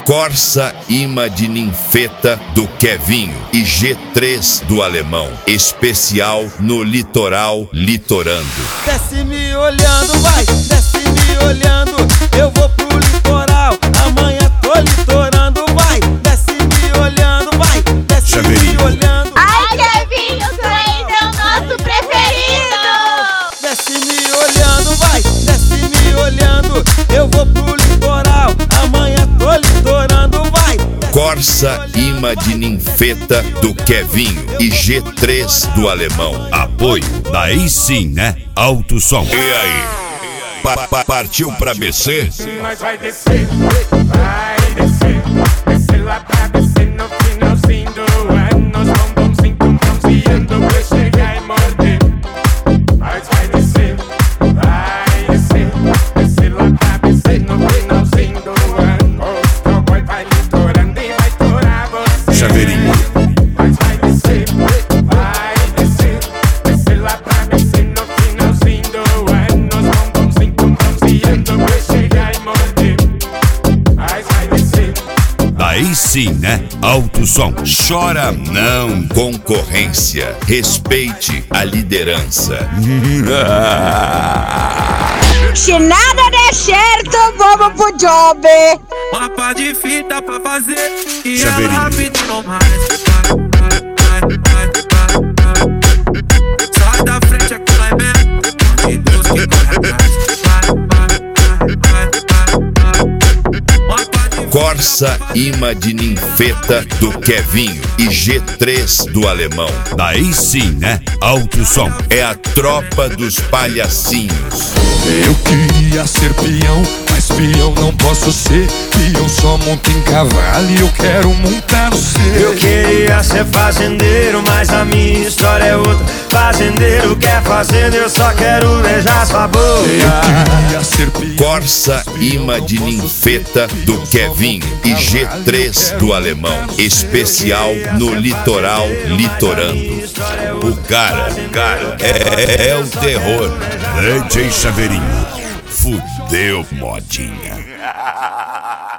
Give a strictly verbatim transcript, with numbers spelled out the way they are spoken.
Corsa imã de ninfeta do Kevinho e G três do Alemão. Especial no litoral litorando. Desce me olhando, vai, desce me olhando. Eu vou pro litoral, amanhã tô litorando, vai. Desce me olhando, vai, desce Chaveirinho. me olhando. Ai, Kevinho, três é o nosso preferido. Desce me olhando, vai, desce me olhando. Eu vou pro litoral, amanhã tô litorando, vai. Corsa imã de ninfeta do Kevinho e G três do Alemão. Apoio, daí sim, né? Alto Som. E aí? Pa -pa Partiu pra B C? Nós vai descer, vai descer, descer lá pra descer no finalzinho do ano. Nós vamos sim, bronzeando pra chegar e morder. Nós vai descer, vai descer, descer lá pra descer no finalzinho do ano. O cowboy vai litorando e vai torar você. Chaveirinho. Nós vai descer, vai descer, descer lá pra descer no finalzinho do ano. Nós vamos sim, bronzeando pra chegar e morder. Nós vai descer. Aí sim, né? Alto Som. Chora não, concorrência. Respeite a liderança. Se nada der certo, vamos pro job. Mapa de fita pra fazer e Chaveirinho. ela rápido não mais. Vai, vai, vai, vai, vai. Sai da frente é com a mesmo. De Deus que corre atrás. Vai, vai, vai, vai, vai. Mapa de Corsa imã de ninfeta do Kevinho e G três do Alemão. Daí sim, né? Alto Som. É a tropa dos palhacinhos. Eu queria ser peão, mas peão não posso ser. Peão só monta em cavalo e eu quero montar no seu. Eu queria ser fazendeiro, mas a minha história é outra. Fazendeiro quer fazenda, eu só quero beijar sua boca. Eu queria ser peão. Corsa imã de ninfeta do Kevinho e G três do Alemão. Especial no litoral litorando. O cara, cara, é, é o terror. D J Chaveirinho. Fudeu, modinha.